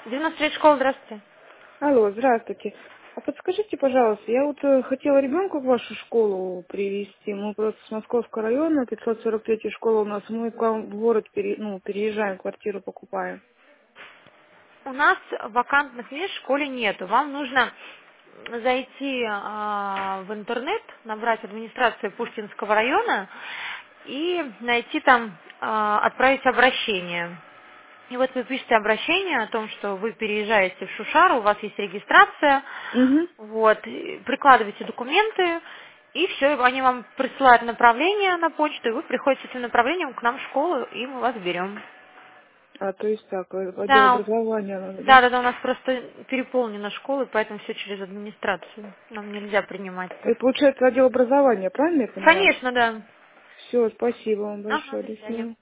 93 школа, здравствуйте. Алло, здравствуйте. А подскажите, пожалуйста, я вот хотела ребенка в вашу школу привезти. Мы просто с Московского района, 543 школа у нас. Мы к вам в город переезжаем, квартиру покупаем. У нас вакантных мест в школе нету. Вам нужно зайти в интернет, набрать администрацию Пушкинского района и найти там, отправить обращение. И вот вы пишете обращение о том, что вы переезжаете в Шушару, у вас есть регистрация, Угу. вот, и прикладываете документы, и все, они вам присылают направление на почту, и вы приходите с этим направлением к нам в школу, и мы вас берем. А то есть так, отдел Да, образования надо, да? да, у нас просто переполнены школы, поэтому все через администрацию. Нам нельзя принимать. Это получается отдел образования, правильно я поняла? Конечно, да. Все, спасибо вам Ага, большое, до до свидания. свидания.